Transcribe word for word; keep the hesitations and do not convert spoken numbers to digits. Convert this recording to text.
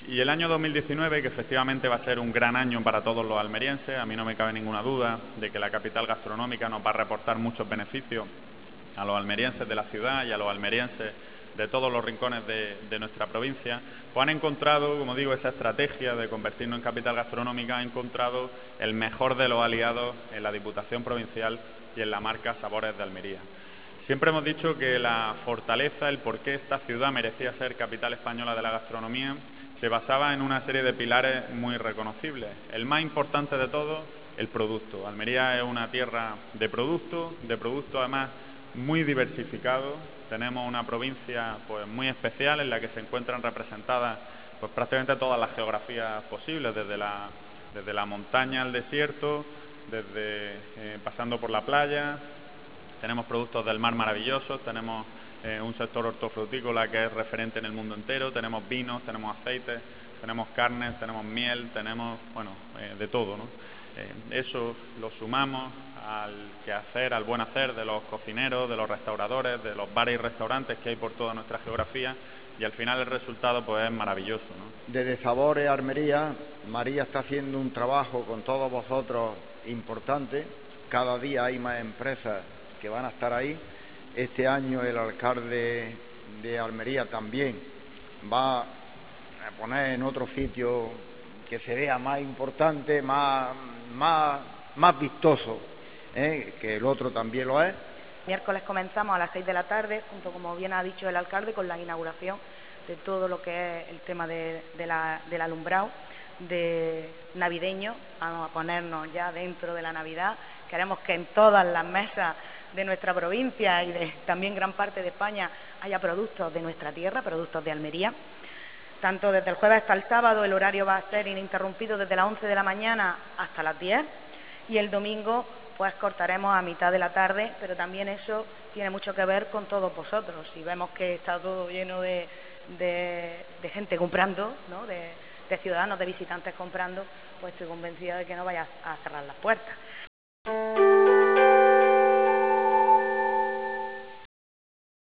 Y el año dos mil diecinueve, que efectivamente va a ser un gran año para todos los almerienses, a mí no me cabe ninguna duda de que la capital gastronómica nos va a reportar muchos beneficios a los almerienses de la ciudad y a los almerienses de todos los rincones de, de nuestra provincia, pues han encontrado, como digo, esa estrategia de convertirnos en capital gastronómica, ha encontrado el mejor de los aliados en la Diputación Provincial y en la marca Sabores de Almería. Siempre hemos dicho que la fortaleza, el por qué esta ciudad merecía ser capital española de la gastronomía, se basaba en una serie de pilares muy reconocibles. El más importante de todos, el producto. Almería es una tierra de producto, de producto además muy diversificado. Tenemos una provincia pues muy especial en la que se encuentran representadas pues prácticamente todas las geografías posibles, desde la, desde la montaña al desierto, desde eh, pasando por la playa. Tenemos productos del mar maravillosos, tenemos eh, un sector hortofrutícola que es referente en el mundo entero, tenemos vinos, tenemos aceites, tenemos carnes, tenemos miel, tenemos, bueno, eh, de todo, ¿no? Eh, eso lo sumamos al quehacer, al buen hacer de los cocineros, de los restauradores, de los bares y restaurantes que hay por toda nuestra geografía, y al final el resultado pues es maravilloso, ¿no? Desde Sabores Almería, María está haciendo un trabajo con todos vosotros importante. Cada día hay más empresas que van a estar ahí. Este año el alcalde de Almería también va a poner en otro sitio que se vea más importante, más, más, más vistoso, ¿eh? Que el otro también lo es. Miércoles comenzamos a las seis de la tarde, junto, como bien ha dicho el alcalde, con la inauguración de todo lo que es el tema de, de la, del alumbrado de navideño. Vamos a ponernos ya dentro de la Navidad. Queremos que en todas las mesas de nuestra provincia y de también gran parte de España haya productos de nuestra tierra, productos de Almería. Tanto desde el jueves hasta el sábado el horario va a ser ininterrumpido desde las once de la mañana hasta las diez, y el domingo pues cortaremos a mitad de la tarde, pero también eso tiene mucho que ver con todos vosotros. Si vemos que está todo lleno de, de, de gente comprando, ¿no? de, de ciudadanos, de visitantes comprando, pues estoy convencida de que no vaya a cerrar las puertas.